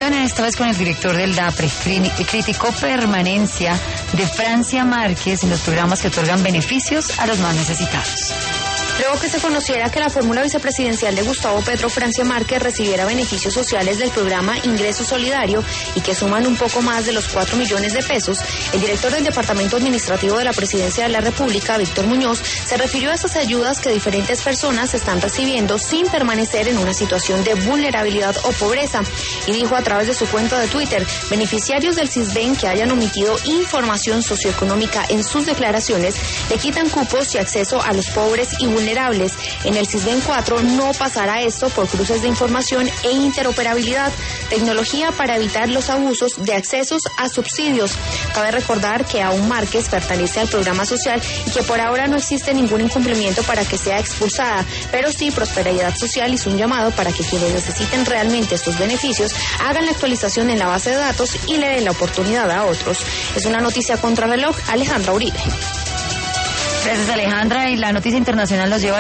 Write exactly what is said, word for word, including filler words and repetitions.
Esta vez con el director del DAPRE, criticó permanencia de Francia Márquez en los programas que otorgan beneficios a los más necesitados. Luego que se conociera que la fórmula vicepresidencial de Gustavo Petro, Francia Márquez, recibiera beneficios sociales del programa Ingreso Solidario y que suman un poco más de los cuatro millones de pesos, el director del Departamento Administrativo de la Presidencia de la República, Víctor Muñoz, se refirió a esas ayudas que diferentes personas están recibiendo sin permanecer en una situación de vulnerabilidad o pobreza. Y dijo a través de su cuenta de Twitter, beneficiarios del Sisbén que hayan omitido información socioeconómica en sus declaraciones le quitan cupos y acceso a los pobres y vulnerables. En el Sisbén cuatro no pasará esto por cruces de información e interoperabilidad, tecnología para evitar los abusos de accesos a subsidios. Cabe recordar que aún Márquez pertenece al programa social y que por ahora no existe ningún incumplimiento para que sea expulsada, pero sí Prosperidad Social hizo un llamado para que quienes necesiten realmente estos beneficios hagan la actualización en la base de datos y le den la oportunidad a otros. Es una noticia contrarreloj, Alejandra Uribe. Gracias, Alejandra, y la noticia internacional nos lleva